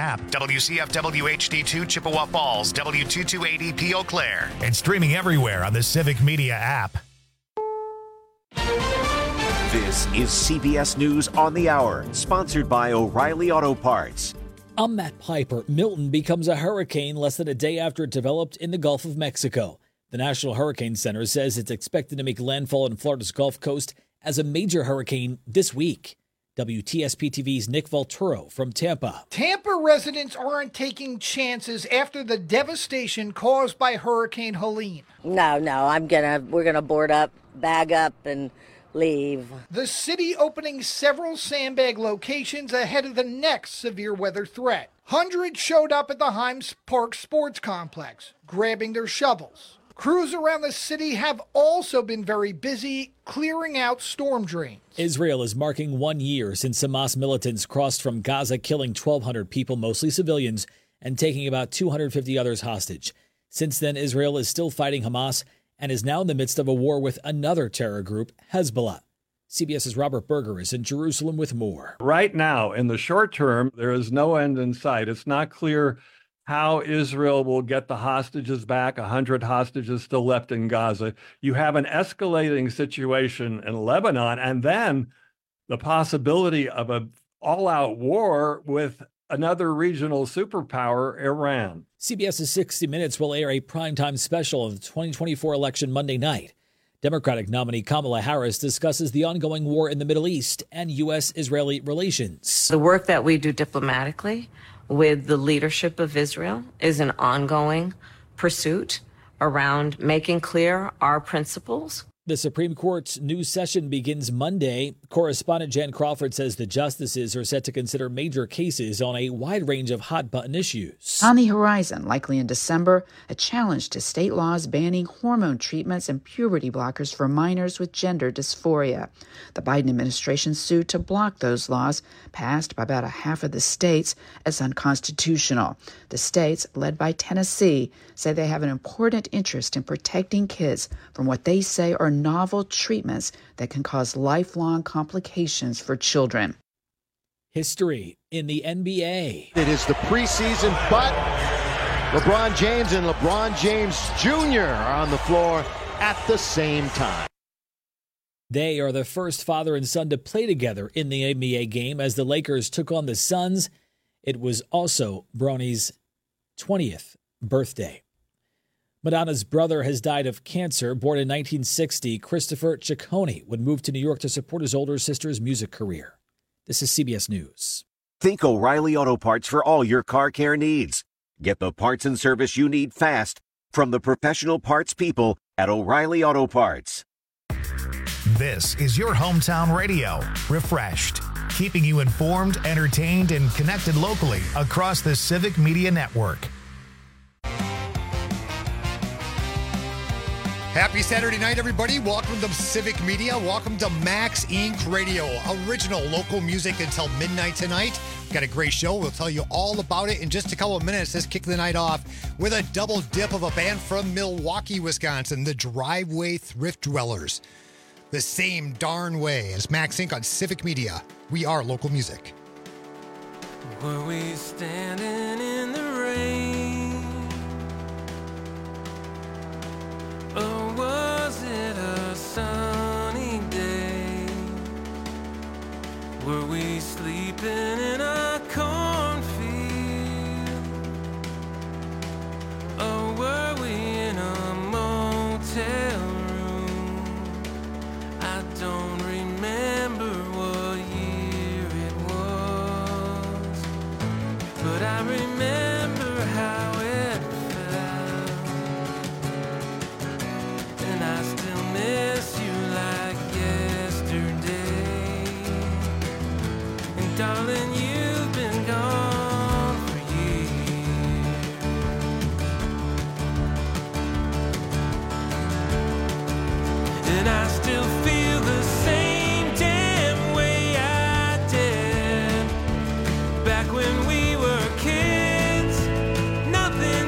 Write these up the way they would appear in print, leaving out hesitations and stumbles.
app, WCFW HD2 Chippewa Falls, W228EP Eau Claire, and streaming everywhere on the Civic Media app. This is CBS News on the Hour, sponsored by O'Reilly Auto Parts. I'm Matt Piper. Milton becomes a hurricane less than a day after it developed in the Gulf of Mexico. The National Hurricane Center says it's expected to make landfall in Florida's Gulf Coast as a major hurricane this week. WTSP-TV's Nick Volturo from Tampa. Tampa residents aren't taking chances after the devastation caused by Hurricane Helene. No, we're gonna board up, bag up, and leave. The city opening several sandbag locations ahead of the next severe weather threat. Hundreds showed up at the Himes Park Sports Complex, grabbing their shovels. Crews around the city have also been very busy clearing out storm drains. Israel is marking 1 year since Hamas militants crossed from Gaza, killing 1,200 people, mostly civilians, and taking about 250 others hostage. Since then, Israel is still fighting Hamas and is now in the midst of a war with another terror group, Hezbollah. CBS's Robert Berger is in Jerusalem with more. Right now, in the short term, there is no end in sight. It's not clear how Israel will get the hostages back, 100 hostages still left in Gaza. You have an escalating situation in Lebanon, and then the possibility of an all-out war with another regional superpower, Iran. CBS's 60 Minutes will air a primetime special of the 2024 election Monday night. Democratic nominee Kamala Harris discusses the ongoing war in the Middle East and U.S.-Israeli relations. The work that we do diplomatically with the leadership of Israel is an ongoing pursuit around making clear our principles. The Supreme Court's new session begins Monday. Correspondent Jan Crawford says the justices are set to consider major cases on a wide range of hot-button issues. On the horizon, likely in December, a challenge to state laws banning hormone treatments and puberty blockers for minors with gender dysphoria. The Biden administration sued to block those laws, passed by about a half of the states, as unconstitutional. The states, led by Tennessee, say they have an important interest in protecting kids from what they say are novel treatments that can cause lifelong complications for children. History in the NBA. It is the preseason, but LeBron James and LeBron James Jr. are on the floor at the same time. They are the first father and son to play together in the NBA game as the Lakers took on the Suns. It was also Bronny's 20th birthday. Madonna's brother has died of cancer. Born in 1960, Christopher Ciccone would move to New York to support his older sister's music career. This is CBS News. Think O'Reilly Auto Parts for all your car care needs. Get the parts and service you need fast from the professional parts people at O'Reilly Auto Parts. This is your hometown radio, Refreshed, keeping you informed, entertained, and connected locally across the Civic Media Network. Happy Saturday night, everybody. Welcome to Civic Media. Welcome to Max Inc. Radio, original local music until midnight tonight. Got a great show. We'll tell you all about it in just a couple of minutes. Let's kick the night off with a double dip of a band from Milwaukee, Wisconsin, the Driveway Thrift Dwellers. The same darn way as Max Inc. on Civic Media. We are local music. Were we standing in the rain? Or was it a sunny day? Were we sleeping in a cornfield? Or were we in a motel room? I don't remember what year it was, but I remember how it felt, and I still miss you like yesterday. And darling, you've been gone for years, and I still feel the same damn way I did back when we were kids. Nothing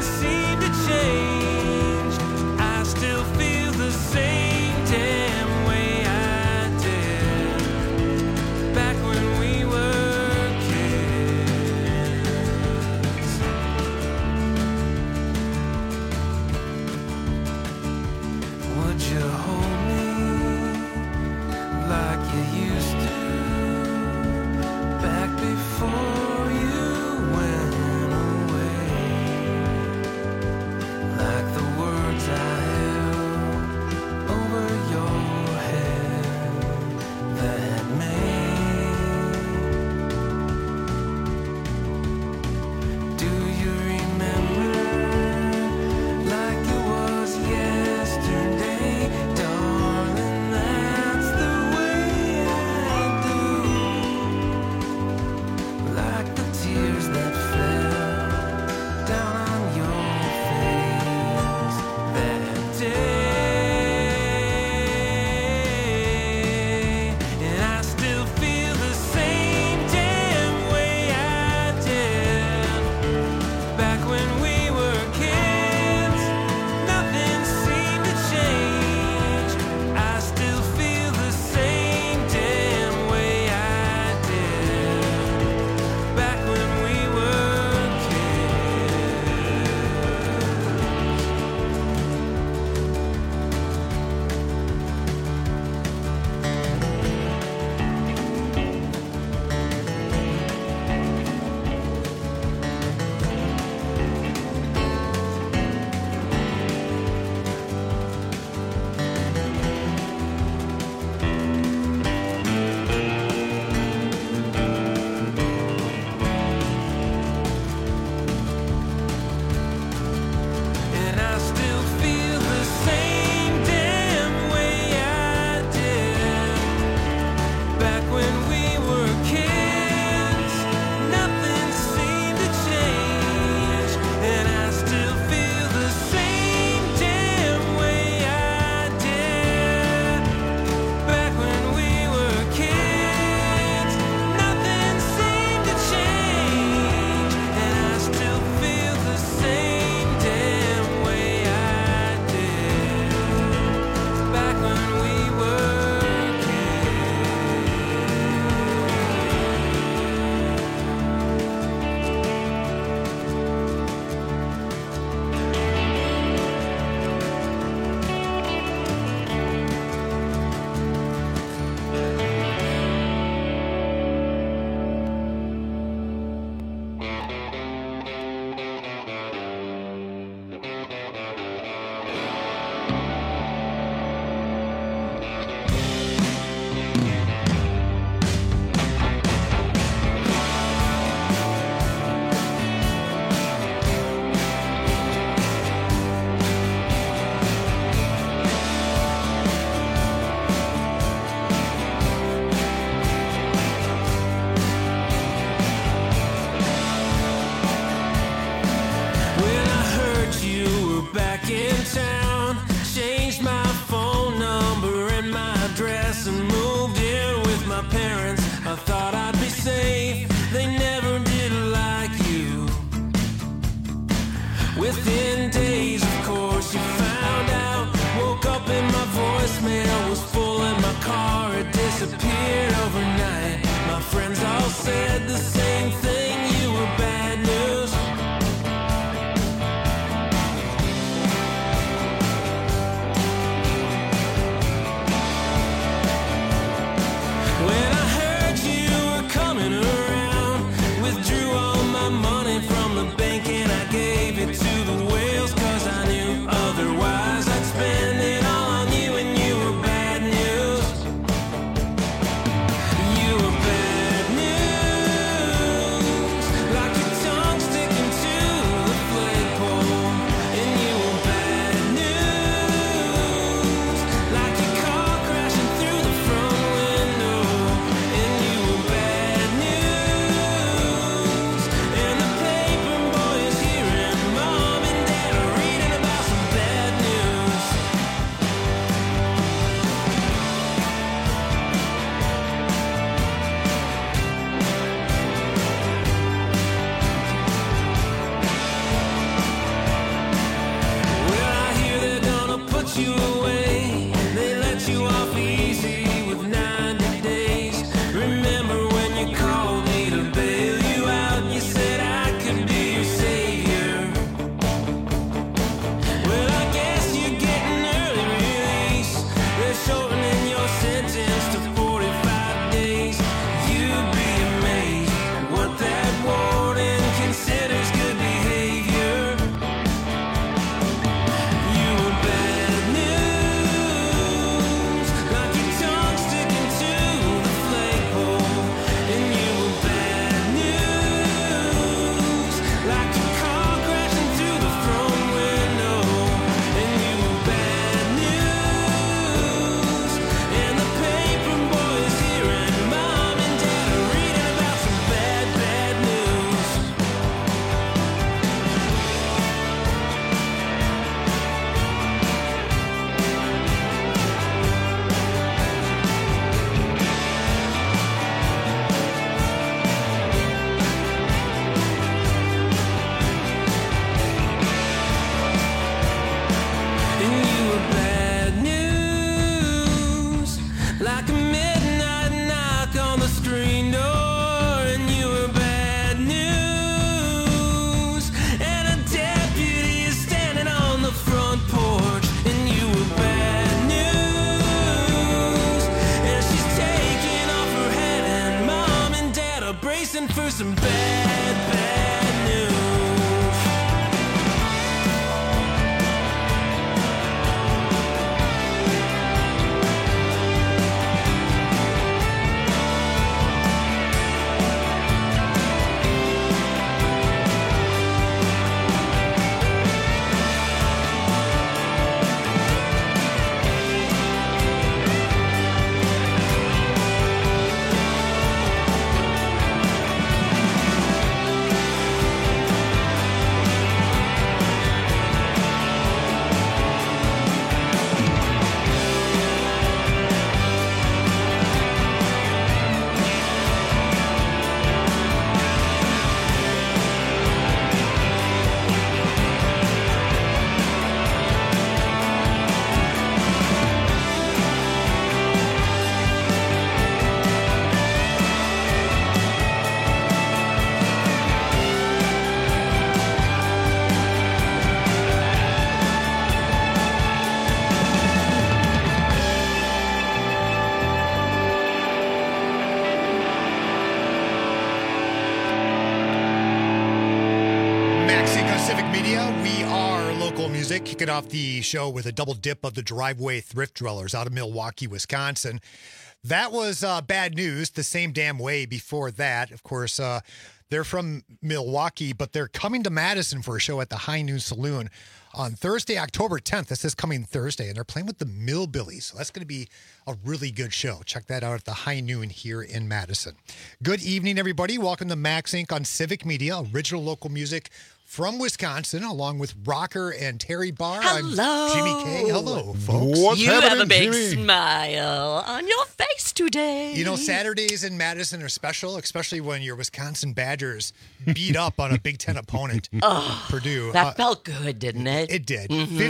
Civic Media, we are local music, kicking off the show with a double dip of the Driveway Thrift Dwellers out of Milwaukee, Wisconsin. That was bad news the same damn way before that. Of course, they're from Milwaukee, but they're coming to Madison for a show at the High Noon Saloon on Thursday, October 10th. This is coming Thursday, and they're playing with the Millbillies. So that's going to be a really good show. Check that out at the High Noon here in Madison. Good evening, everybody. Welcome to Max Inc. on Civic Media, original local music from Wisconsin, along with Rocker and Terry Barr. Hello. I'm Jimmy K. Hello, folks. What's you have a big smile on your face today. You know, Saturdays in Madison are special, especially when your Wisconsin Badgers beat up on a Big Ten opponent, Purdue. That felt good, didn't it? It did.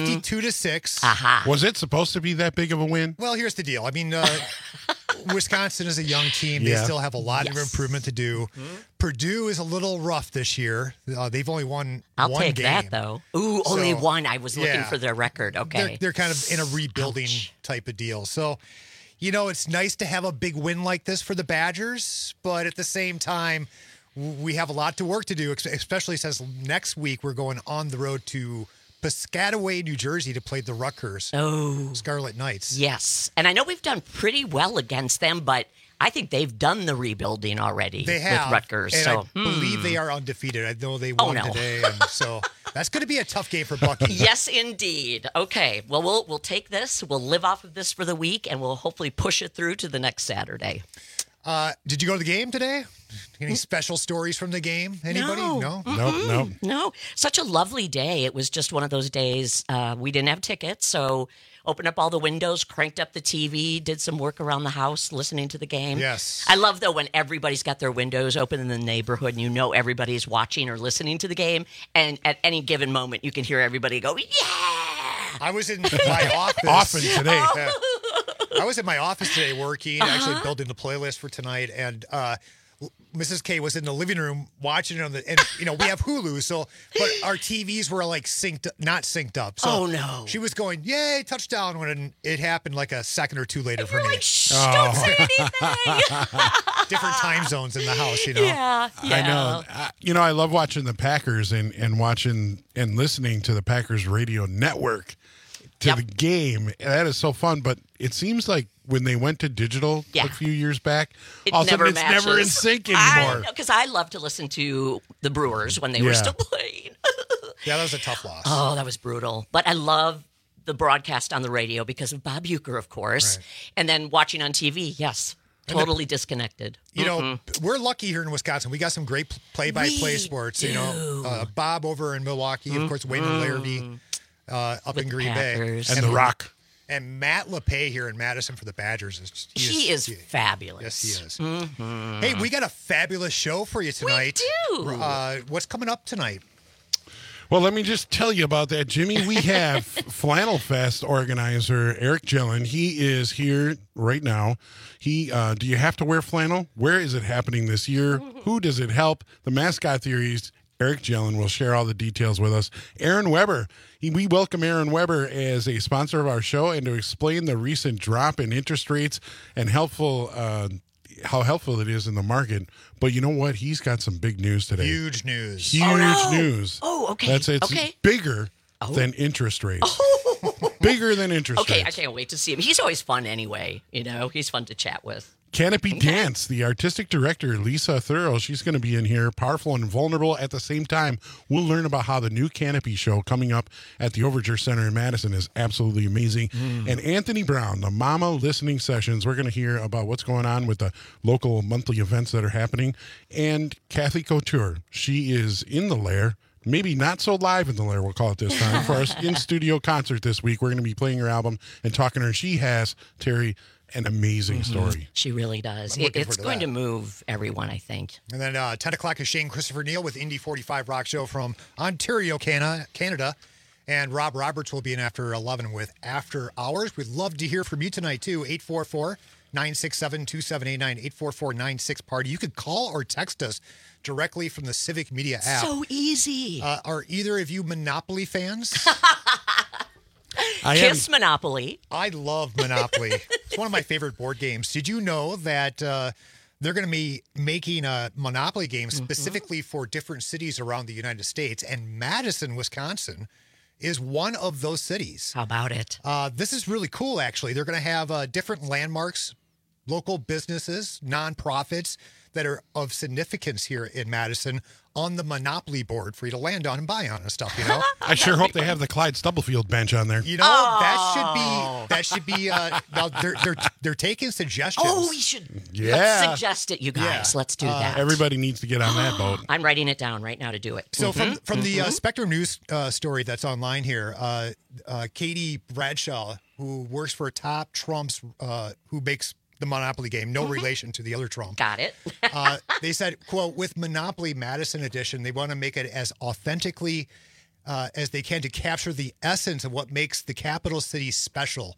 52-6. Aha. Was it supposed to be that big of a win? Well, here's the deal. I mean, Wisconsin is a young team. They still have a lot of improvement to do. Purdue is a little rough this year. They've only won I'll one take game. that, though. Ooh, only one. I was looking for their record. Okay. They're kind of in a rebuilding type of deal. So, you know, it's nice to have a big win like this for the Badgers, but at the same time, we have a lot to work to do, especially since next week we're going on the road to Piscataway, New Jersey to play the Rutgers Scarlet Knights. Yes. And I know we've done pretty well against them, but I think they've done the rebuilding already with Rutgers. And so I believe they are undefeated. I know they won today, and so that's going to be a tough game for Bucky. Yes, indeed. Okay. Well, we'll take this. We'll live off of this for the week, and we'll hopefully push it through to the next Saturday. Did you go to the game today? Any special stories from the game? Anybody? No? No. Such a lovely day. It was just one of those days. We didn't have tickets, so opened up all the windows, cranked up the TV, did some work around the house, listening to the game. Yes. I love, though, when everybody's got their windows open in the neighborhood and you know everybody's watching or listening to the game, and at any given moment you can hear everybody go, yeah! I was in my office. Often today. I was in my office today working, actually building the playlist for tonight, and Mrs. K was in the living room watching it and you know, we have Hulu, but our TVs were like not synced up. So she was going, yay, touchdown, when it happened like a second or two later for me. Like, shh, don't say anything. Different time zones in the house, you know. Yeah. I know. You know, I love watching the Packers and watching and listening to the Packers radio network to the game. That is so fun, but it seems like when they went to digital a few years back, all of a sudden it's never in sync anymore. Because I love to listen to the Brewers when they were still playing. Yeah, that was a tough loss. Oh, that was brutal. But I love the broadcast on the radio because of Bob Uecker, of course. Right. And then watching on TV, totally disconnected. You know, we're lucky here in Wisconsin. We got some great play-by-play sports. You know, Bob over in Milwaukee, of course, Wayman Larrabee up in Green Bay. And The Rock. And Matt LePay here in Madison for the Badgers. He is fabulous. Yes, he is. Hey, we got a fabulous show for you tonight. We do. What's coming up tonight? Well, let me just tell you about that, Jimmy. We have Flannel Fest organizer Eric Gillen. He is here right now. Do you have to wear flannel? Where is it happening this year? Who does it help? The mascot theories. Eric Gillen will share all the details with us. Aaron Weber. We welcome Aaron Weber as a sponsor of our show and to explain the recent drop in interest rates and how helpful it is in the market. But you know what? He's got some big news today. Huge news. Huge news. Oh, okay. It's bigger than interest rates. Bigger than interest rates. Okay, I can't wait to see him. He's always fun anyway. You know, he's fun to chat with. Canopy Dance, the artistic director, Lisa Thurl, she's going to be in here, powerful and vulnerable at the same time. We'll learn about how the new Canopy show coming up at the Overture Center in Madison is absolutely amazing. And Anthony Brown, the Mama Listening Sessions, we're going to hear about what's going on with the local monthly events that are happening. And Kathy Couture, she is in the Lair. Maybe not so live in the Lair, we'll call it this time, for our in-studio concert this week. We're going to be playing her album and talking to her. She has, Terry, an amazing story. She really does. It's going to move everyone, I think. And then 10 o'clock is Shane Christopher Neal with Indy 45 Rock Show from Ontario, Canada. And Rob Roberts will be in after 11 with After Hours. We'd love to hear from you tonight, too. 844-967-2789, 844-96-PARTY. You could call or text us directly from the Civic Media app. So easy. Are either of you Monopoly fans? Kiss Monopoly. I love Monopoly. It's one of my favorite board games. Did you know that they're going to be making a Monopoly game specifically for different cities around the United States, and Madison, Wisconsin is one of those cities. How about it? This is really cool, actually. They're going to have different landmarks, local businesses, nonprofits that are of significance here in Madison on the Monopoly board for you to land on and buy on and stuff, you know? I sure hope they have the Clyde Stubblefield bench on there. You know, that should be, now they're taking suggestions. Oh, we should let's suggest it, you guys. Let's do that. Everybody needs to get on that boat. I'm writing it down right now to do it. So from the Spectrum News story that's online here, Katie Bradshaw, who works for Top Trumps, who makes the Monopoly game, no relation to the other Trump. Got it. They said, quote, with Monopoly Madison Edition, they want to make it as authentically as they can to capture the essence of what makes the capital city special.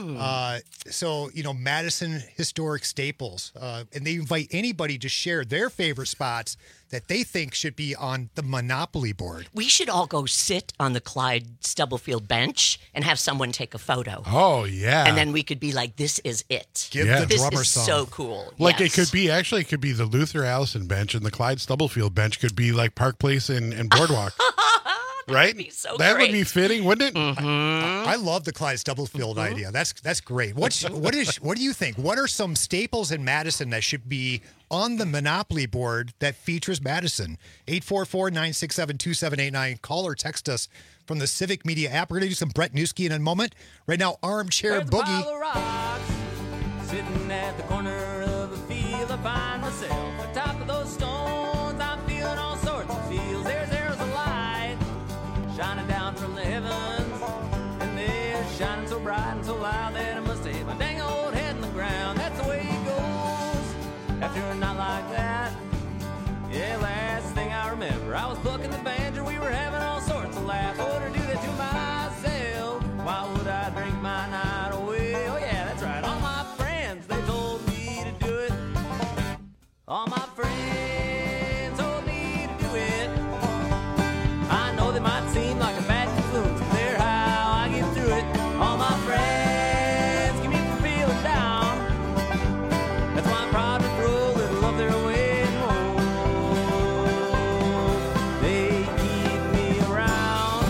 So, you know, Madison historic staples. And they invite anybody to share their favorite spots that they think should be on the Monopoly board. We should all go sit on the Clyde Stubblefield bench and have someone take a photo. Oh, yeah. And then we could be like, this is it. Give the this drummer is some. so cool. Like Yes. it could be the Luther Allison bench, and the Clyde Stubblefield bench could be like Park Place and Boardwalk. Right? Would be so that great. would be fitting, wouldn't it? I love the Clyde Stubblefield idea. That's great. What do you think? What are some staples in Madison that should be on the Monopoly board that features Madison? 844-967-2789. Call or text us from the Civic Media app. We're going to do some Brett Newski in a moment. Right now, Armchair There's a Boogie. pile of rocks sitting at the corner of a field. I find myself on top of those stones. I'm feeling all sorts of feels. There's a light shining down from the heavens, and they're shining so bright and so loud that I must have hit my dang old head in the ground. That's the way it goes after a night like that. Yeah, last thing I remember, I was plucking the banjo. We were having all sorts of laughs. I wouldn't do that to myself. Why would I drink my night away? Oh yeah, that's right. All my friends, they told me to do it. All my friends told me to do it. I know they might seem like a bad influence, but they're how I get through it. All my friends keep me from feeling down. That's why I'm proud to throw a little of their way home. They keep me around.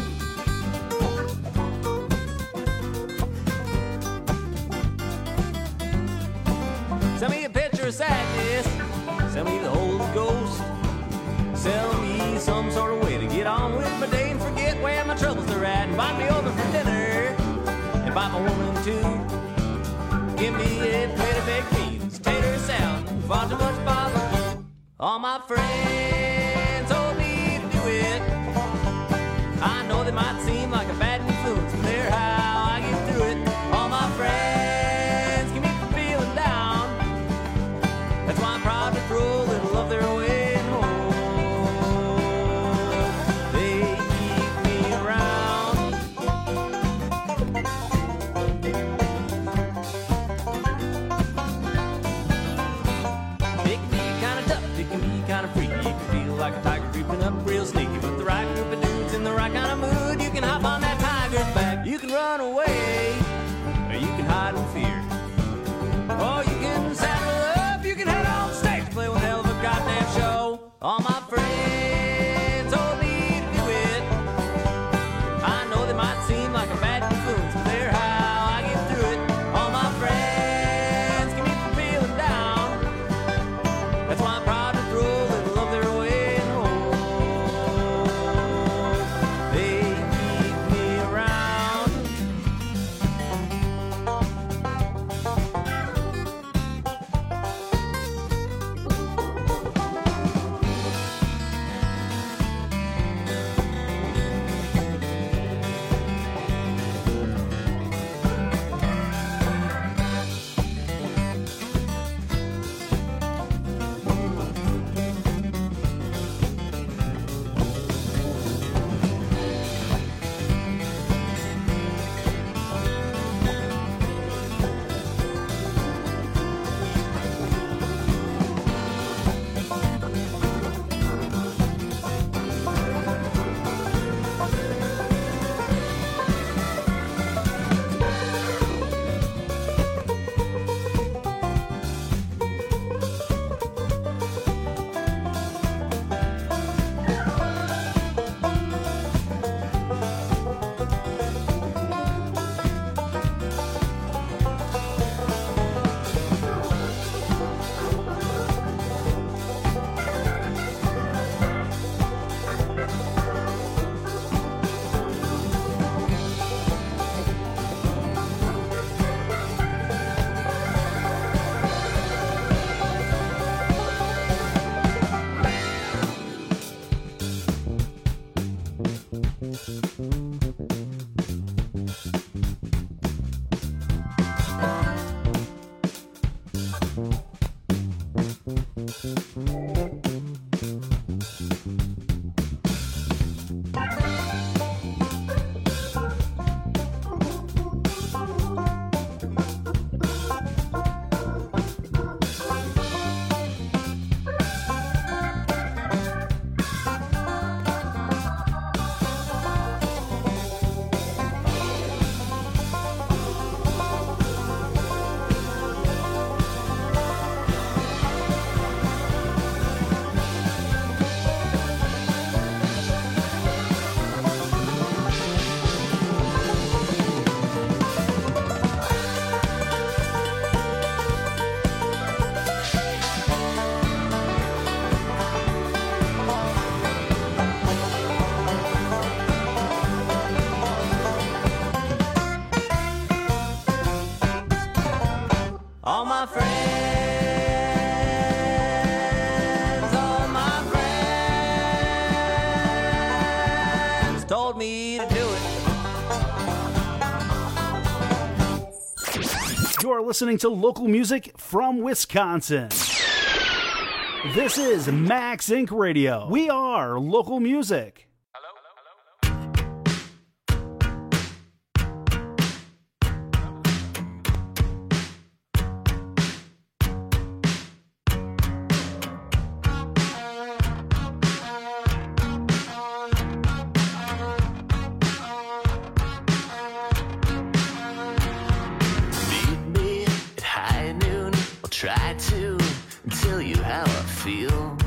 Send me a picture of sadness. Send me the Holy Ghost. Sell me some sort of way to get on with my day and forget where my troubles are at. Invite me over for dinner. Invite my woman too. Give me a plate of baked beans, tater salad, far too much bother. All my friends told me to do it. I know they might seem like a bad influence, but they're how I get through it. All my friends keep me from feeling down. That's why I'm proud to throw a little of their way home. They keep me around. It can be kind of tough, it can be kind of freaky. It can feel like a tiger creeping up real sneaky. With the right group of dudes in the right kind of mood, you can hide told me to do it. You're listening to local music from Wisconsin. This is Max Inc. Radio. We are local music. Try to tell you how I feel.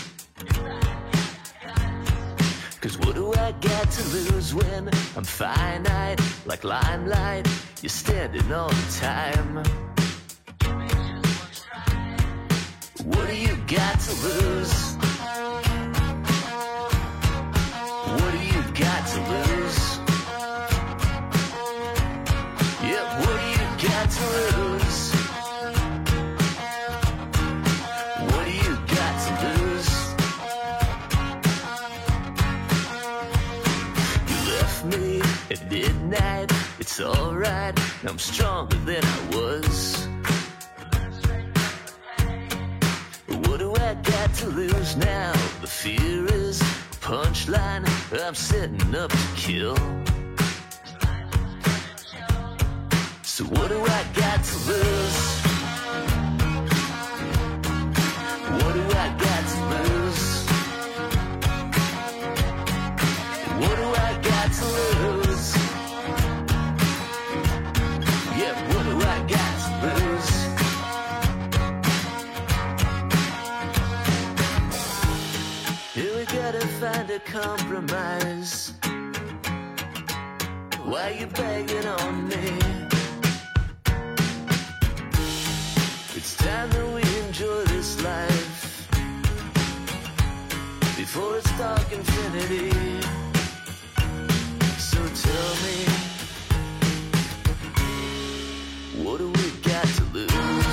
'Cause what do I got to lose when I'm finite? Like limelight, you're standing all the time. What do you got to lose? What do you got to lose? Yeah, what do you got to lose? At midnight, it's alright. I'm stronger than I was. What do I got to lose now? The fear is a punchline. I'm setting up to kill. So what do I got to lose? What do I got to lose? What do I got to lose? What do I got to lose? Here we gotta find a compromise. Why you begging on me? It's time that we enjoy this life before it's dark infinity. So tell me, what do we got to lose?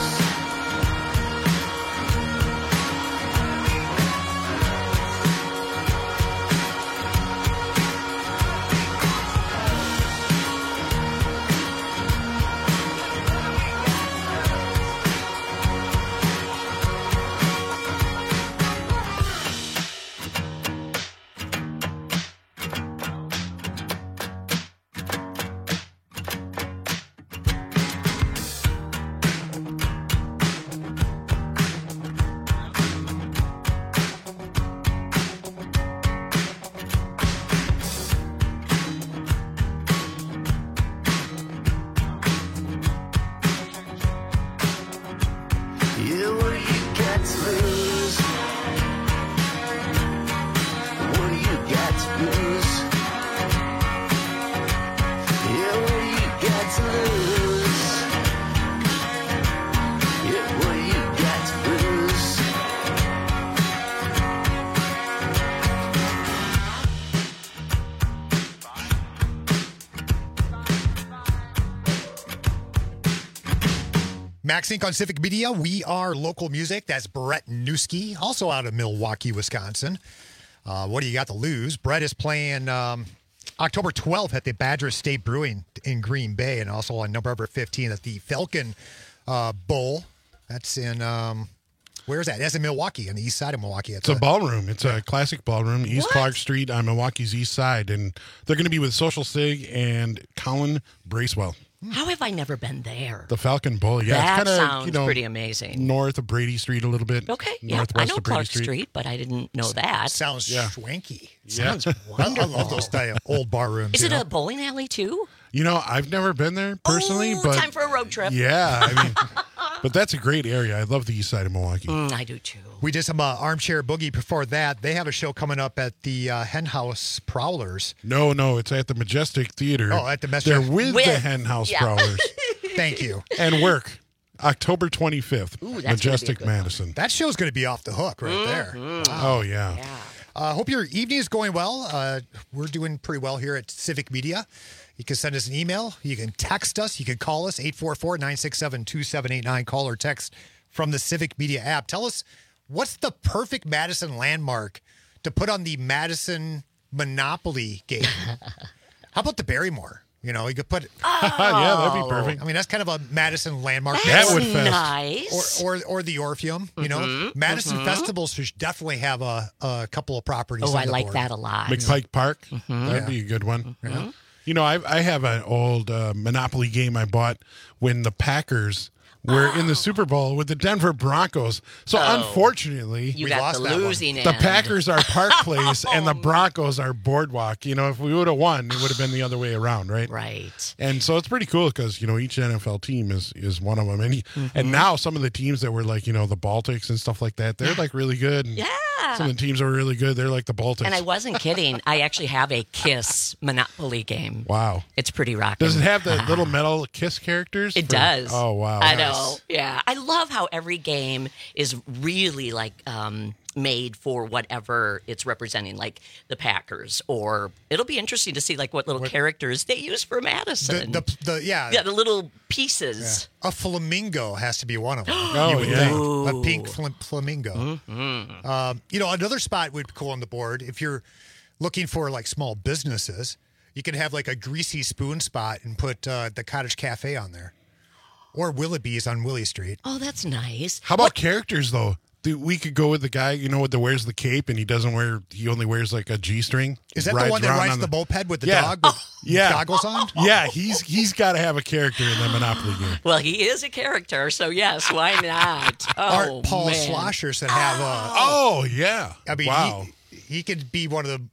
Max Inc. on Civic Media. We are local music. That's Brett Newski, also out of Milwaukee, Wisconsin. What do you got to lose? Brett is playing October 12th at the Badger State Brewing in Green Bay, and also on November 15th at the Falcon Bowl. That's in, where is that? That's in Milwaukee, on the east side of Milwaukee. It's a ballroom. It's a classic ballroom, East Clark Street on Milwaukee's east side. And they're going to be with Social Sig and Colin Bracewell. How have I never been there? The Falcon Bowl, yeah. That it's kinda, sounds pretty amazing. North of Brady Street a little bit. Okay, yeah. Northwest I know of Brady Clark Street, but I didn't know that. Sounds swanky. Sounds I love those old bar rooms. Is it a bowling alley, too? You know, I've never been there personally, but time for a road trip. Yeah, I mean, but that's a great area. I love the east side of Milwaukee. I do too. We did some Armchair Boogie before that. They have a show coming up at the Hen House Prowlers. No, it's at the Majestic Theater. Oh, at the Majestic. They're with the Hen House Prowlers. Thank you. And work. October 25th, Ooh, Majestic Madison. That show's going to be off the hook right there. Wow. Oh, yeah. Hope your evening is going well. We're doing pretty well here at Civic Media. You can send us an email. You can text us. You can call us, 844-967-2789. Call or text from the Civic Media app. Tell us, what's the perfect Madison landmark to put on the Madison Monopoly game. How about the Barrymore? You know, you could put. Yeah, that'd be perfect. I mean, that's kind of a Madison landmark. That would fest. Nice. Or the Orpheum. You know, Madison festivals should definitely have a couple of properties. Oh, on I the like board. that a lot. McPike Park. That'd be a good one. Yeah. You know, I have an old Monopoly game I bought when the Packers were in the Super Bowl with the Denver Broncos. So unfortunately, You got the losing end. the Packers are Park Place and the Broncos are Boardwalk. You know, if we would have won, it would have been the other way around, right? Right. And so it's pretty cool because, you know, each NFL team is one of them. And now some of the teams that were like, you know, the Baltics and stuff like that, they're like really good. And some of the teams that were really good, they're like the Baltics. And I wasn't kidding. I actually have a Kiss Monopoly game. Wow. It's pretty rocking. Does it have the little metal Kiss characters? It does. Oh, wow. I know. Yeah. I love how every game is really like made for whatever it's representing, like the Packers, or it'll be interesting to see like what little characters they use for Madison. The little pieces. A flamingo has to be one of them. Oh, you would yeah. think. A pink flamingo. Mm-hmm. You know, another spot would be cool on the board if you're looking for like small businesses. You could have like a greasy spoon spot and put the Cottage Cafe on there. Or Willoughby's on Willie Street. Oh, that's nice. How about characters, though? We could go with the guy, you know, that wears the cape and he only wears like a G-string. Is that the one that rides the moped with the dog with goggles on? Yeah, he's got to have a character in the Monopoly game. Well, he is a character, so yes, why not? Art Paul Slosher should have yeah. I mean, wow. He could be one of the.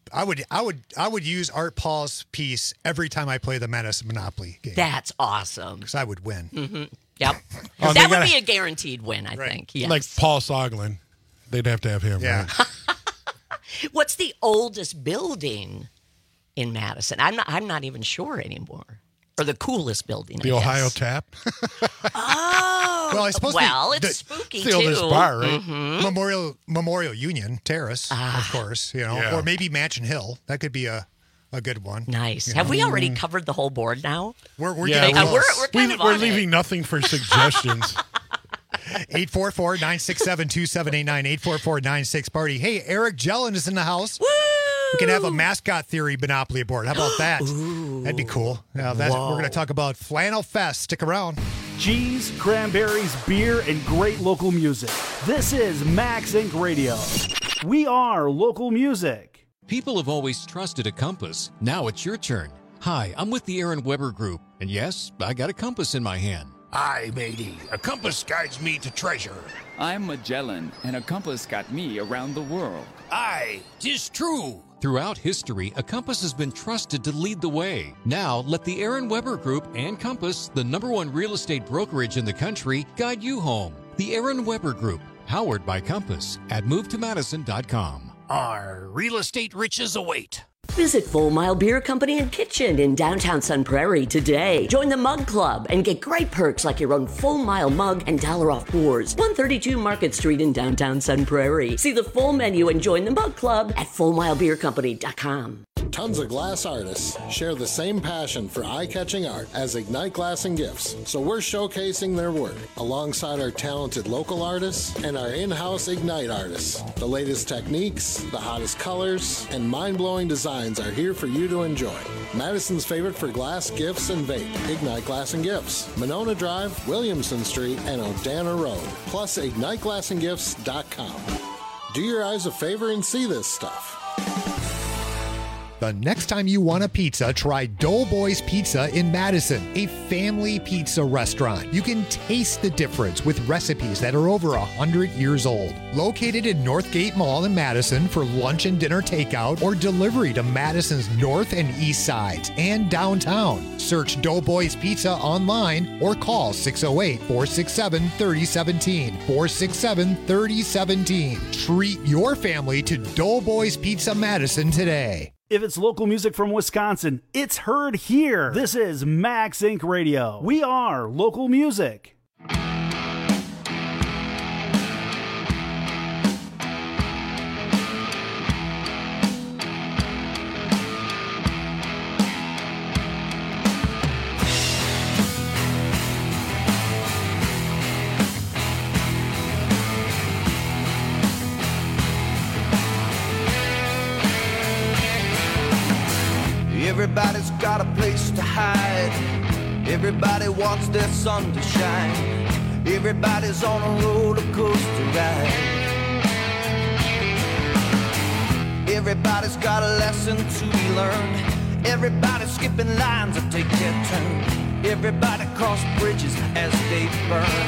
I would use Art Paul's piece every time I play the Madison Monopoly game. That's awesome. Because I would win. Mm-hmm. Yep. Oh, that would be a guaranteed win, I think. Yes. Like Paul Soglin. They'd have to have him. Yeah. Right? What's the oldest building in Madison? I'm not even sure anymore. Or the coolest building, The Ohio Tap. Oh. Well, I suppose it's spooky, the oldest too. bar, right? Mm-hmm. Memorial Union Terrace, of course. You know, or maybe Mansion Hill. That could be a good one. Nice. You Have know? we already covered the whole board now? We're Yeah, getting we're close. kind of we're on leaving nothing for suggestions. 844-967-2789, 844-96-PARTY. Hey, Eric Jellin is in the house. Woo! We can have a mascot theory Monopoly board. How about that? That'd be cool. Now we're going to talk about Flannel Fest. Stick around. Cheese, cranberries, beer, and great local music. This is Max Inc. Radio. We are local music. People have always trusted a compass. Now it's your turn. Hi, I'm with the Aaron Weber Group, and yes, I got a compass in my hand. Aye, matey. A compass guides me to treasure. I'm Magellan, and a compass got me around the world. Aye, 'tis true. Throughout history, a compass has been trusted to lead the way. Now, let the Aaron Weber Group and Compass, the #1 real estate brokerage in the country, guide you home. The Aaron Weber Group, powered by Compass, at movetomadison.com. Our real estate riches await. Visit Full Mile Beer Company and Kitchen in downtown Sun Prairie today. Join the Mug Club and get great perks like your own Full Mile mug and $1 off pours. 132 Market Street in downtown Sun Prairie. See the full menu and join the Mug Club at FullMileBeerCompany.com. Tons of glass artists share the same passion for eye-catching art as Ignite Glass and Gifts, so we're showcasing their work alongside our talented local artists and our in-house Ignite artists. The latest techniques, the hottest colors, and mind-blowing designs are here for you to enjoy. Madison's favorite for glass, gifts, and vape, Ignite Glass and Gifts, Monona Drive, Williamson Street, and Odana Road, plus IgniteGlassandGifts.com. Do your eyes a favor and see this stuff. The next time you want a pizza, try Doughboys Pizza in Madison, a family pizza restaurant. You can taste the difference with recipes that are over 100 years old. Located in Northgate Mall in Madison for lunch and dinner takeout or delivery to Madison's north and east sides and downtown. Search Doughboys Pizza online or call 608-467-3017. 467-3017. Treat your family to Doughboys Pizza Madison today. If it's local music from Wisconsin, it's heard here. This is Max Inc. Radio. We are local music. Everybody's got a place to hide. Everybody wants their sun to shine. Everybody's on a roller coaster ride. Everybody's got a lesson to be learned. Everybody's skipping lines that take their turn. Everybody cross bridges as they burn.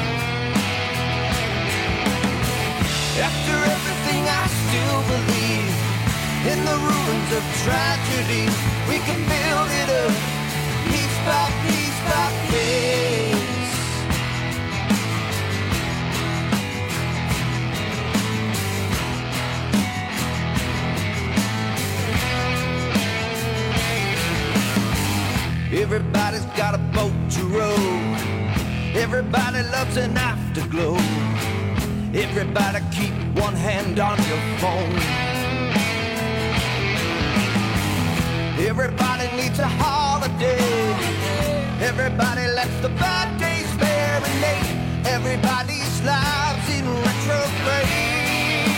After everything I still believe in the ruins of tragedy. We can build it up piece by piece by piece. Everybody's got a boat to row. Everybody loves an afterglow. Everybody keep one hand on your phone. Everybody needs a holiday. Everybody lets the bad days marinate. Everybody's lives in retrograde.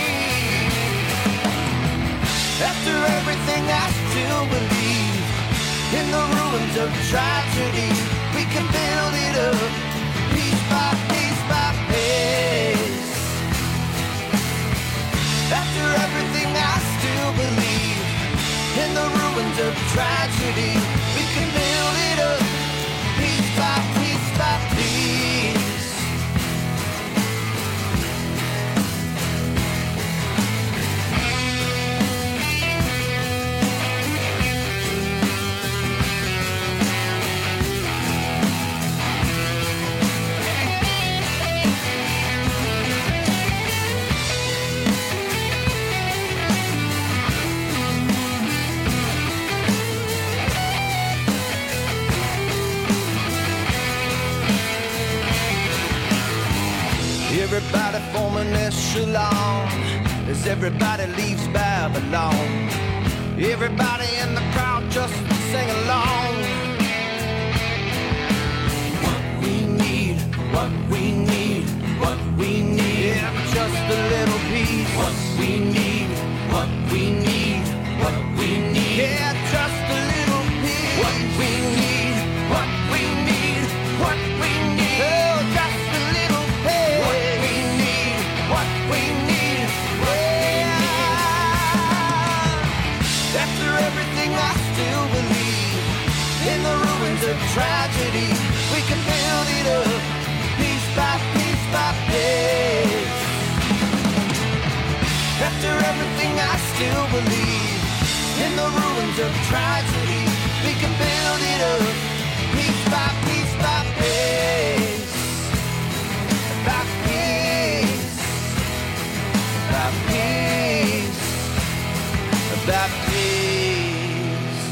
After everything I still believe in the ruins of tragedy. We can build it up piece by piece by piece. After everything I still believe in the ruins of tragedy. We can build it up piece by piece by piece. Everybody forming echelon as everybody leaves Babylon. Everybody in the crowd just sing along. What we need, what we need, what we need. Yeah, just a little piece. What we need, what we need, what we need. Yeah, just a little piece. What we need, what we need, what we need. Oh, just a little piece. What we need, what we need. Yeah. After everything I still believe in the ruins of tragedy. We can build it up piece by piece by piece. After everything I still believe in the ruins of tragedy. We can build it up piece by piece by piece. By piece. By piece. By piece.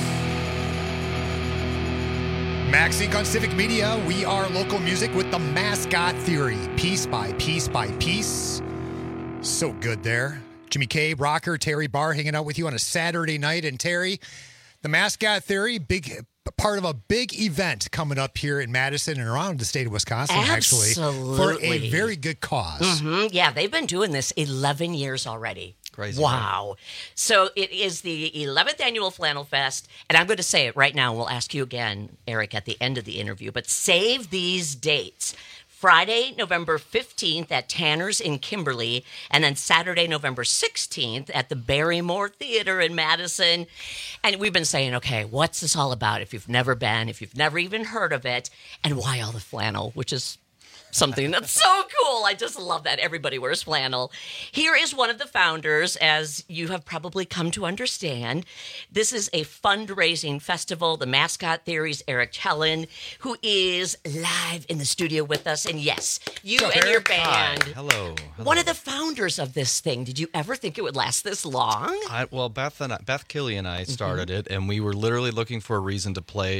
Max Inc. on Civic Media. We are local music with the Mascot Theory. Piece by piece by piece. So good there. Jimmy K, Rocker, Terry Barr hanging out with you on a Saturday night. And Terry, the Mascot Theory, big part of a big event coming up here in Madison and around the state of Wisconsin, actually, for a very good cause. Mm-hmm. Yeah, they've been doing this 11 years already. Crazy. Wow. So it is the 11th annual Flannel Fest, and I'm going to say it right now, and we'll ask you again, Eric, at the end of the interview, but save these dates. Friday, November 15th at Tanner's in Kimberly, and then Saturday, November 16th at the Barrymore Theater in Madison. And we've been saying, okay, what's this all about if you've never been, if you've never even heard of it, and why all the flannel, which is something that's so cool. I just love that everybody wears flannel. Here is one of the founders, as you have probably come to understand. This is a fundraising festival. The Mascot Theory's Eric Helen, who is live in the studio with us. And yes, you and your band. Hi. Hello. One of the founders of this thing. Did you ever think it would last this long? Beth Killy and I started it, and we were literally looking for a reason to play for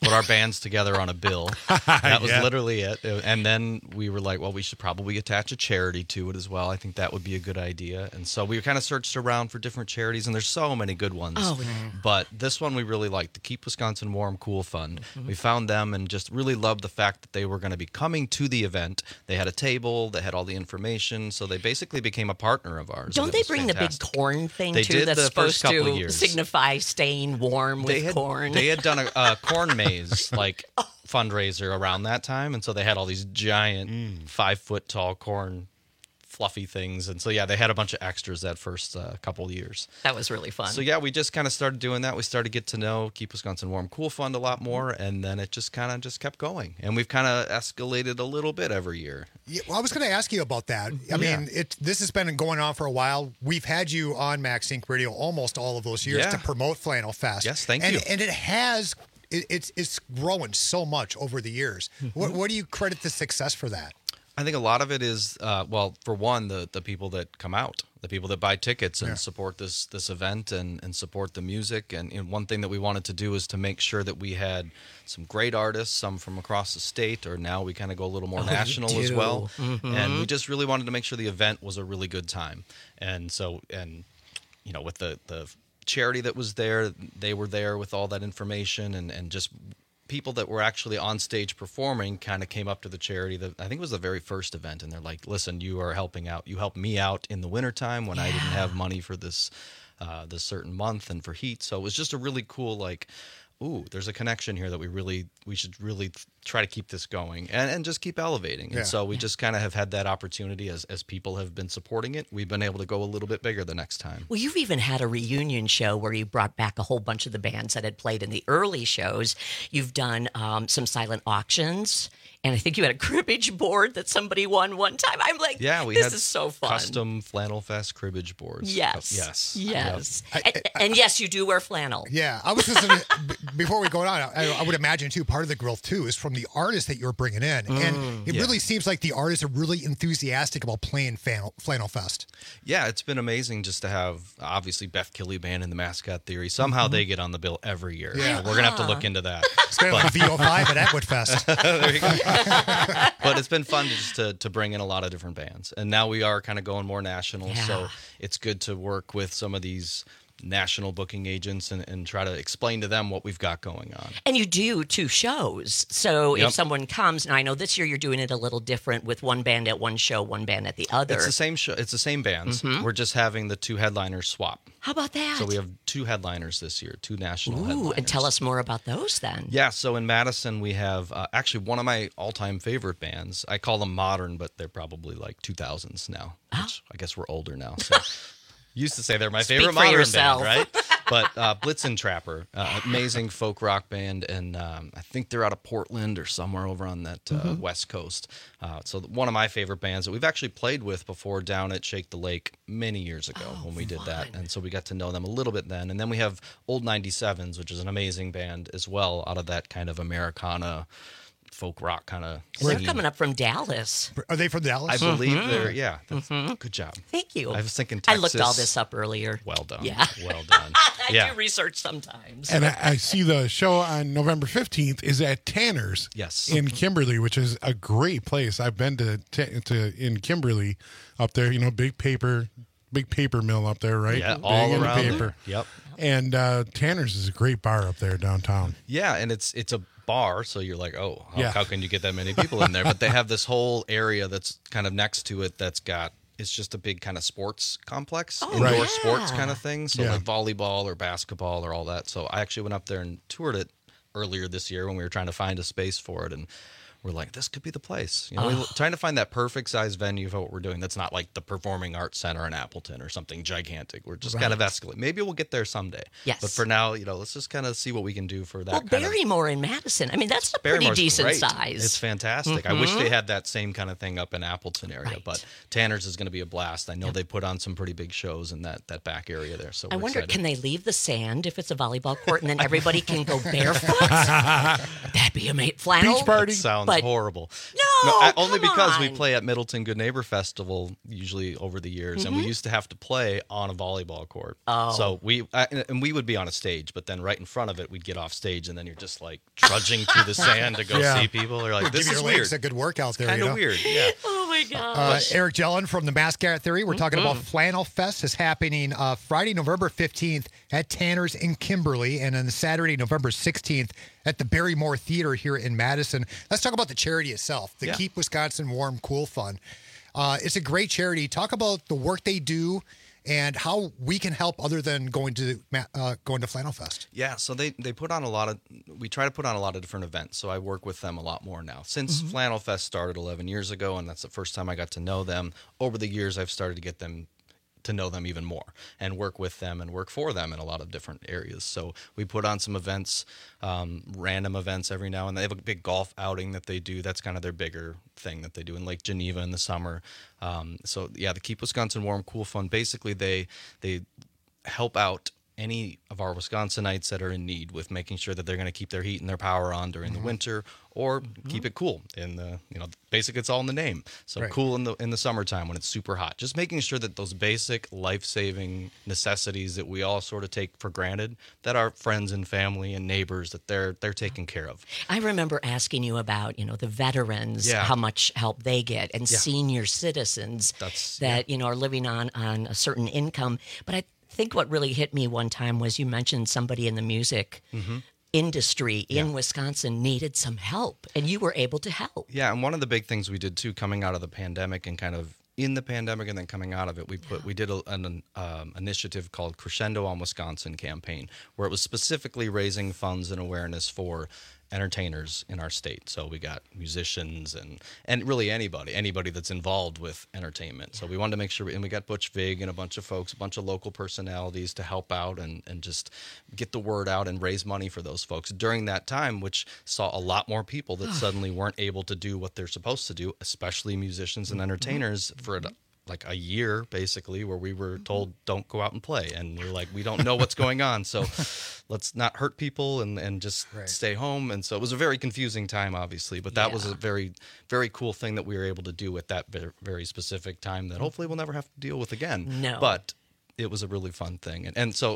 put our bands together on a bill. That was literally it. And then we were like, well, we should probably attach a charity to it as well. I think that would be a good idea. And so we kind of searched around for different charities, and there's so many good ones. But this one we really liked, the Keep Wisconsin Warm Cool Fund. We found them and just really loved the fact that they were going to be coming to the event. They had a table, they had all the information, so they basically became a partner of ours. Don't they bring fantastic. The big corn thing they too? Did that's the supposed first couple to of years. Signify staying warm with corn. They had done a corn maze fundraiser around that time, and so they had all these giant 5-foot tall corn fluffy things, and so they had a bunch of extras that first couple of years. That was really fun. So we just kind of started doing that. We started to get to know Keep Wisconsin Warm Cool Fund a lot more, and then it just kind of kept going, and we've kind of escalated a little bit every year. Yeah, well, I was going to ask you about that. I mean, this has been going on for a while. We've had you on Max Inc. Radio almost all of those years to promote Flannel Fest. Yes, thank you. And it has. It's grown so much over the years. What do you credit the success for that? I think a lot of it is, for one, the people that come out, the people that buy tickets and support this event and support the music. And one thing that we wanted to do is to make sure that we had some great artists, some from across the state, or now we kind of go a little more national as well. And we just really wanted to make sure the event was a really good time. And so, with the charity that was there, they were there with all that information, and just people that were actually on stage performing kind of came up to the charity. I think it was the very first event, and they're like, listen, you are helping out. You helped me out in the wintertime when I didn't have money for this certain month and for heat. So it was just a really cool, there's a connection here that we should really try to keep this going and just keep elevating. And so we just kind of have had that opportunity as people have been supporting it. We've been able to go a little bit bigger the next time. Well, you've even had a reunion show where you brought back a whole bunch of the bands that had played in the early shows. You've done some silent auctions. And I think you had a cribbage board that somebody won one time. I'm like, this is so fun. Custom Flannel Fest cribbage boards. Yes. And yes, you do wear flannel. Yeah. I was just before we go on, I would imagine, too, part of the growth, too, is from the artists that you're bringing in. And it really seems like the artists are really enthusiastic about playing Flannel Fest. Yeah, it's been amazing just to have, obviously, Beth Killy Band and the Mascot Theory. Somehow they get on the bill every year. Yeah. So we're going to have to look into that. It's kind of like VO5 at Atwood Fest. There you go. But it's been fun to bring in a lot of different bands. And now we are kind of going more national. So it's good to work with some of these national booking agents and try to explain to them what we've got going on. And you do 2 shows. So if someone comes, and I know this year you're doing it a little different with one band at one show, one band at the other. It's the same show. It's the same bands. We're just having the 2 headliners swap. How about that? So we have 2 headliners this year, 2 national headliners. And tell us more about those then. Yeah, so in Madison we have actually one of my all-time favorite bands. I call them modern, but they're probably like 2000s now, which I guess we're older now. So used to say they're my favorite modern band, right? But Blitzen Trapper, amazing folk rock band, and I think they're out of Portland or somewhere over on that West Coast. So one of my favorite bands that we've actually played with before down at Shake the Lake many years ago when we did that, and so we got to know them a little bit then. And then we have Old 97s, which is an amazing band as well, out of that kind of Americana folk rock kind of They're coming up from Dallas. Are they from Dallas? I believe they're, that's good job. Thank you. I was thinking Texas. I looked all this up earlier. Well done. Yeah. Well done. I do research sometimes. And I see the show on November 15th is at Tanner's in Kimberly, which is a great place. I've been to in Kimberly up there, big paper mill up there, right? Yeah, all around paper. There. Yep. And Tanner's is a great bar up there downtown. Yeah, and it's a bar, so you're like, how can you get that many people in there? But they have this whole area that's kind of next to it it's just a big kind of sports complex, indoor sports kind of thing. So like volleyball or basketball or all that. So I actually went up there and toured it earlier this year when we were trying to find a space for it, and we're like, this could be the place. We're trying to find that perfect size venue for what we're doing. That's not like the Performing Arts Center in Appleton or something gigantic. We're just kind of escalating. Maybe we'll get there someday. Yes. But for now, let's just kind of see what we can do for that. Well, Barrymore in Madison. I mean, that's a pretty decent size. It's fantastic. I wish they had that same kind of thing up in Appleton area, but Tanner's is going to be a blast. I know they put on some pretty big shows in that back area there. So I wonder, can they leave the sand if it's a volleyball court and then everybody can go barefoot? That'd be amazing. Flannel? Beach party? That sounds But- horrible. No, only come because we on. play at Middleton Good Neighbor Festival usually over the years, and we used to have to play on a volleyball court. Oh. So we would be on a stage, but then right in front of it, we'd get off stage, and then you're just like trudging through the sand to go Yeah. see people. You're like, Give this your is legs weird. a good workout there. Kind you of know? weird. Yeah. Oh my God. Eric Jellin from the Mascot Theory. We're talking about Flannel Fest. Is happening Friday, November 15th at Tanner's in Kimberly, and then Saturday, November 16th at the Barrymore Theater here in Madison. Let's talk about the charity itself, the Keep Wisconsin Warm Cool Fund. It's a great charity. Talk about the work they do and how we can help other than going to Flannel Fest. Yeah, so they put on we try to put on a lot of different events, so I work with them a lot more now. Since Flannel Fest started 11 years ago, and that's the first time I got to know them, over the years I've started to get them to know them even more and work with them and work for them in a lot of different areas. So we put on some events, random events every now and then. They have a big golf outing that they do. That's kind of their bigger thing that they do in Lake Geneva in the summer. The Keep Wisconsin Warm Cool Fund, basically they help out any of our Wisconsinites that are in need with making sure that they're going to keep their heat and their power on during the winter, or keep it cool in the, basically it's all in the name. So Right. cool in the summertime when it's super hot. Just making sure that those basic life-saving necessities that we all sort of take for granted, that our friends and family and neighbors, that they're taken care of. I remember asking you about, the veterans, Yeah. how much help they get, and Yeah. senior citizens that are living on a certain income. But I think what really hit me one time was you mentioned somebody in the music industry in Wisconsin needed some help, and you were able to help. Yeah, and one of the big things we did too, coming out of the pandemic and kind of in the pandemic and then coming out of it, we did an initiative called Crescendo on Wisconsin campaign, where it was specifically raising funds and awareness for entertainers in our state. So we got musicians and really anybody that's involved with entertainment. So we wanted to make sure, and we got Butch Vig and a bunch of folks, a bunch of local personalities to help out and just get the word out and raise money for those folks during that time, which saw a lot more people that suddenly weren't able to do what they're supposed to do, especially musicians and entertainers for like a year, basically, where we were told don't go out and play. And we're like, we don't know what's going on, so let's not hurt people and just stay home. And so it was a very confusing time, obviously, but that was a very, very cool thing that we were able to do at that very specific time that hopefully we'll never have to deal with again. No. But it was a really fun thing. And so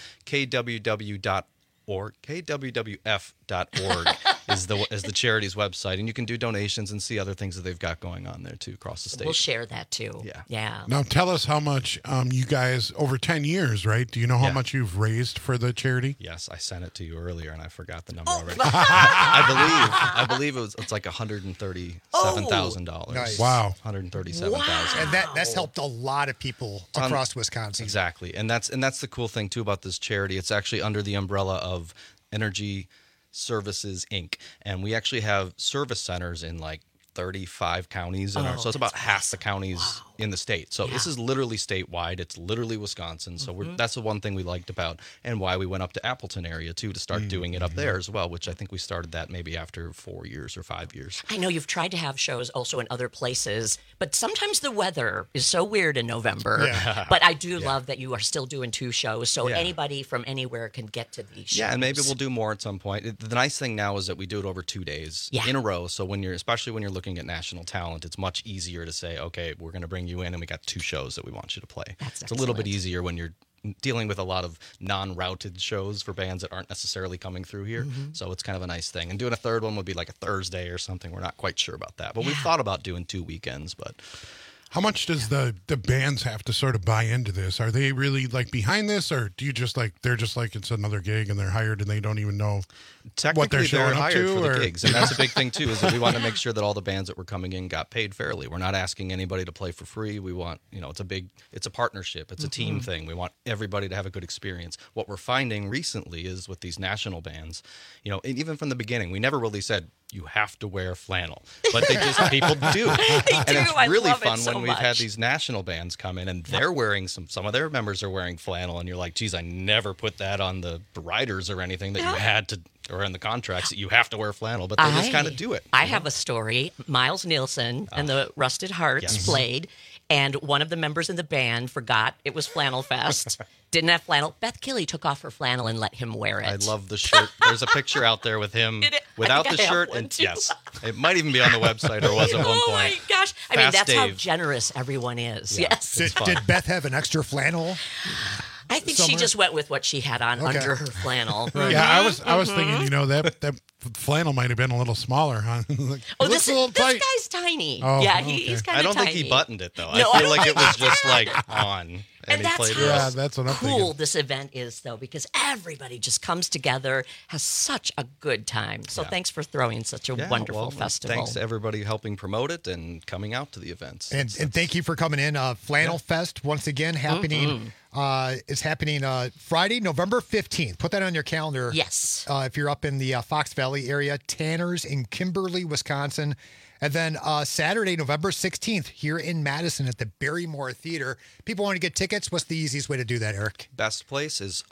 KWWF.org is the charity's website, and you can do donations and see other things that they've got going on there too across the state. We'll share that too. Yeah. Now tell us how much you guys, over 10 years, right? Do you know how much you've raised for the charity? Yes, I sent it to you earlier, and I forgot the number already. I believe it's like $137,000. Nice. Wow. $137,000. And that's helped a lot of people across Wisconsin. Exactly, and that's the cool thing too about this charity. It's actually under the umbrella of Energy Services Inc., and we actually have service centers in like 35 counties in so it's about half the counties in the state. So this is literally statewide. It's literally Wisconsin. So that's the one thing we liked about, and why we went up to Appleton area too to start doing it up there as well, which I think we started that maybe after 4 years or 5 years. I know you've tried to have shows also in other places, but sometimes the weather is so weird in November. Yeah. But I do love that you are still doing 2 shows, so anybody from anywhere can get to these shows. Yeah, and maybe we'll do more at some point. The nice thing now is that we do it over 2 days in a row. So especially when you're looking at national talent, it's much easier to say, okay, we're going to bring you in, and we got 2 shows that we want you to play. It's a little bit easier when you're dealing with a lot of non-routed shows for bands that aren't necessarily coming through here. So it's kind of a nice thing. And doing a third one would be like a Thursday or something. We're not quite sure about that. But we've thought about doing 2 weekends, but... How much does the bands have to sort of buy into this? Are they really like behind this, or do you just like they're just like it's another gig and they're hired and they don't even know what they're showing up hired to? For or? the gigs, and that's a big thing too. Is that we want to make sure that all the bands that were coming in got paid fairly. We're not asking anybody to play for free. We want it's a partnership. It's a team thing. We want everybody to have a good experience. What we're finding recently is with these national bands, and even from the beginning, we never really said you have to wear flannel, but people do. And it's really fun when we've had these national bands come in and they're wearing some of their members are wearing flannel, and you're like, geez, I never put that on the riders or anything that you had to, or in the contracts that you have to wear flannel, but they just kind of do it. I have a story. Miles Nielsen and the Rusted Hearts played, And one of the members in the band forgot it was Flannel Fest. Didn't have flannel. Beth Killey took off her flannel and let him wear it. I love the shirt. There's a picture out there with him without the shirt. And yes, it might even be on the website or was at one point. Oh my gosh. I mean, that's Dave. how generous everyone is. Yeah, yes. Did Beth have an extra flannel? I think she just went with what she had on under her flannel. Yeah, I was thinking, that flannel might have been a little smaller, huh? This guy's tiny. Oh, yeah, okay. he's kind of tiny. I don't think he buttoned it though. No, I feel like it was just like on. And he that's played how it. that's what I'm cool thinking. this event is, though, because everybody just comes together, has such a good time. So thanks for throwing such a wonderful festival. Thanks to everybody helping promote it and coming out to the events. And thank you for coming in. Flannel Fest, once again, happening. It's happening Friday, November 15th. Put that on your calendar. Yes. If you're up in the Fox Valley area, Tanners in Kimberly, Wisconsin. And then Saturday, November 16th, here in Madison at the Barrymore Theater. People want to get tickets. What's the easiest way to do that, Eric? Best place is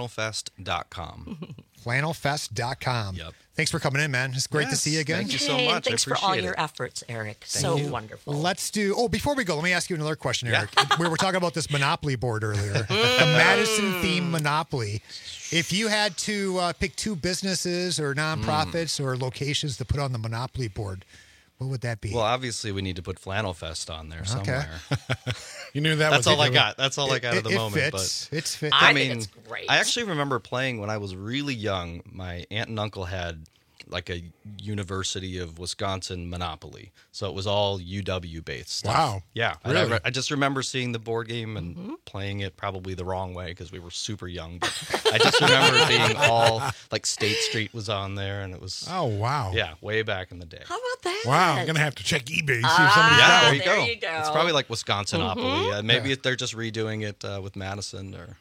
flannelfest.com. Flannelfest.com. Yep. Thanks for coming in, man. It's great to see you again. Thank you so much. Thanks for all your efforts, Eric. So wonderful. Let's do. Before we go, let me ask you another question, Eric. We were talking about this Monopoly board earlier, the Madison themed Monopoly. If you had to pick two businesses or nonprofits or locations to put on the Monopoly board, what would that be? Well, obviously, we need to put Flannel Fest on there somewhere. You knew that. That's was all I got. That's all I got at the it moment. Fits. But it's fit. I think it's great. I actually remember playing when I was really young. My aunt and uncle had like a University of Wisconsin Monopoly, so it was all UW based stuff. Wow. Yeah, Really? I just remember seeing the board game and playing it probably the wrong way because we were super young. But I just remember it being all like State Street was on there, and it was wow. Yeah, way back in the day. How about that? Wow, I'm gonna have to check eBay see if somebody's got there one. you go. It's probably like Wisconsinopoly. Maybe they're just redoing it with Madison or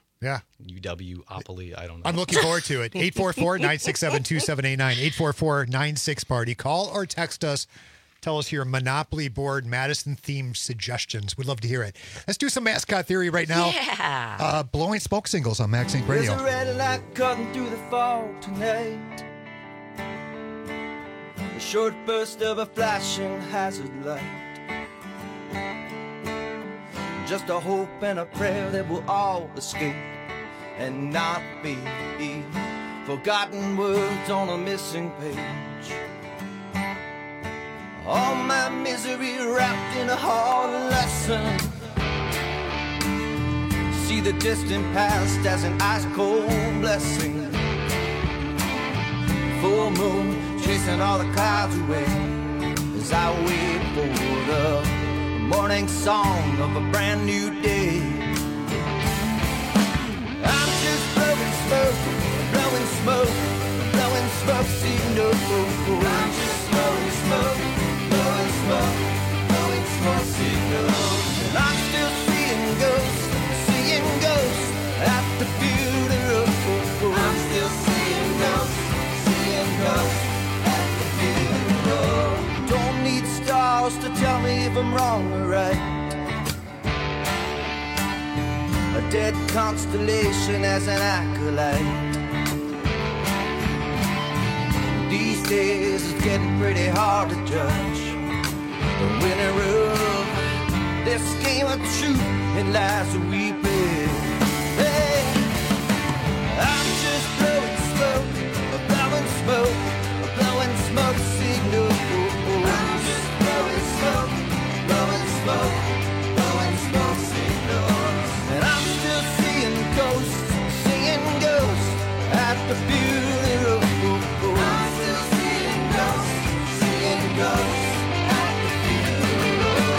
UW-opoly. I don't know. I'm looking forward to it. 844-967-2789. 844-96-PARTY. Call or text us. Tell us your Monopoly board Madison-themed suggestions. We'd love to hear it. Let's do some mascot theory right now. Yeah. Blowing smoke singles on Max Inc. Radio. There's a red light cutting through the fog tonight. A short burst of a flashing hazard light. Just a hope and a prayer that we'll all escape and not be forgotten words on a missing page. All my misery wrapped in a hard lesson. See the distant past as an ice-cold blessing. Full moon chasing all the clouds away as I wait for the morning song of a brand new day. I'm just blowing smoke, blowing smoke, blowing smoke, signals. I'm just blowing smoke, blowing smoke, blowing smoke signals. And I'm still seeing ghosts at the funeral. I'm still seeing ghosts at the funeral. Don't need stars to tell me if I'm wrong or right. A dead constellation as an acolyte. These days it's getting pretty hard to judge the winner of this game of truth and lies that we play. Hey, I'm just blowing smoke, blowing smoke, blowing smoke signals. I'm just blowing smoke, blowing smoke, blowing smoke signals. And I'm still seeing ghosts at the funeral. I'm still seeing ghosts at the funeral.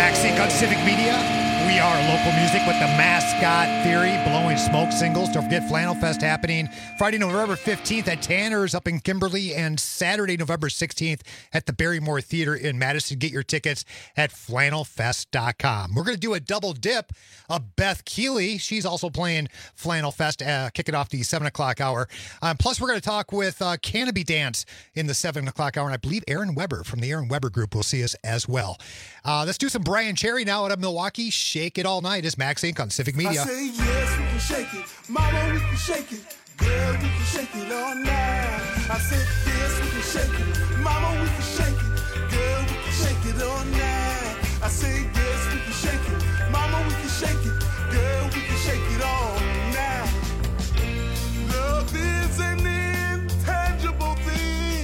Max Inc. on Civic Media. We are local music with the Mascot Theory, Blowing Smoke singles. Don't forget Flannel Fest happening Friday, November 15th at Tanner's up in Kimberly and Saturday, November 16th at the Barrymore Theater in Madison. Get your tickets at flannelfest.com. We're going to do a double dip of Beth Keeley. She's also playing Flannel Fest, kicking off the 7 o'clock hour. Plus, we're going to talk with Canopy Dance in the 7 o'clock hour, and I believe Aaron Weber from the Aaron Weber Group will see us as well. Let's do some Brian Cherry now out of Milwaukee. Shake It All Night is Max Inc. on Civic Media. I say yes, we can shake it. Mama, we can shake it. Girl, we can shake it all night. I said yes, we can shake it. Mama, we can shake it. Girl, we can shake it all night. I say yes, we can shake it. Mama, we can shake it. Girl, we can shake it all night. Love is an intangible thing.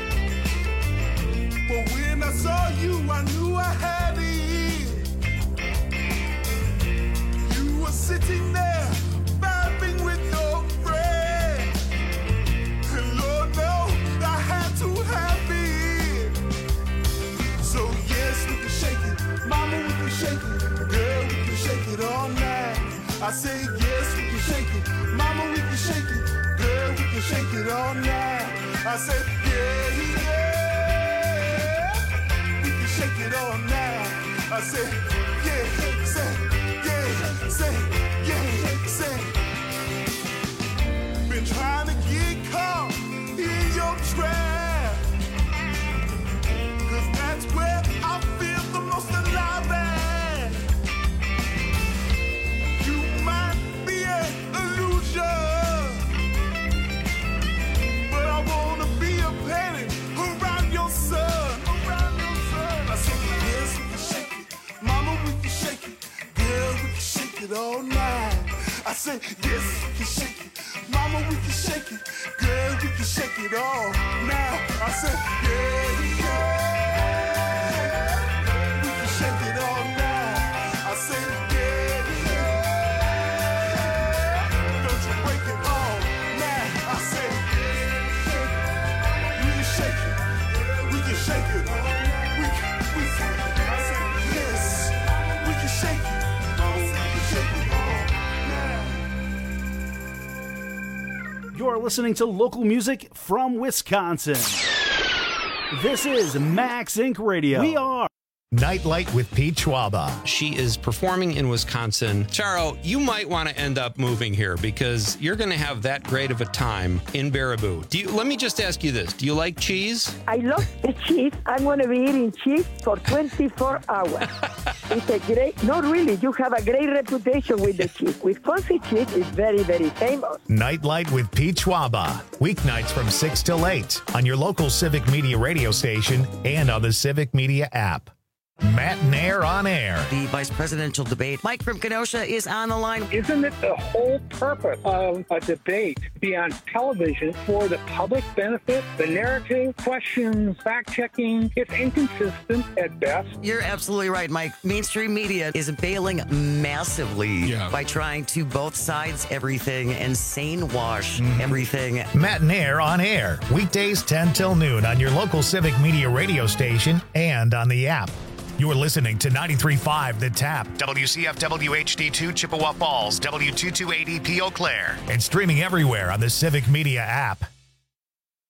But when I saw you, I knew I had it. Sitting there, vibing with your friend. And Lord knows I had to have it. So yes, we can shake it. Mama, we can shake it. Girl, we can shake it all night. I say yes, we can shake it. Mama, we can shake it. Girl, we can shake it all night. I said yeah. We can shake it all night. I said yeah, say say, yeah, say. Been trying to get caught in your trap. 'Cause that's where I feel the most alive at. You might be an illusion, but I wanna be a planet around your sun. I said, yes, we can shake it. Mama, we can shake it. Girl, we can shake it all night. I say, yes, we can shake it. Mama, we can shake it. Girl, we can shake it all night. I say, yeah. We can shake it all night. I say, yeah. Don't you break it all night. I say, we can shake it. We can shake it. We can. I say, yes, we can shake it. You're listening to local music from Wisconsin. This is Max Inc. Radio. We are Nightlight with Pete Schwaba. She is performing in Wisconsin. Charo, you might want to end up moving here because you're going to have that great of a time in Baraboo. Let me just ask you this. Do you like cheese? I love the cheese. I'm going to be eating cheese for 24 hours. It's a great, not really, you have a great reputation with the cheese. Wisconsin cheese is very, very famous. Nightlight with Pete Schwaba. Weeknights from 6 till 8 on your local Civic Media radio station and on the Civic Media app. Matt Nair on air. The vice presidential debate. Mike from Kenosha is on the line. Isn't it the whole purpose of a debate to be on television for the public benefit? The narrative, questions, fact-checking, it's inconsistent at best. You're absolutely right, Mike. Mainstream media is bailing massively by trying to both sides everything and sane wash everything. Matt Nair on air. Weekdays 10 till noon on your local Civic Media radio station and on the app. You're listening to 93.5 The Tap, WCFW HD2 Chippewa Falls, W228EP Eau Claire, and streaming everywhere on the Civic Media app.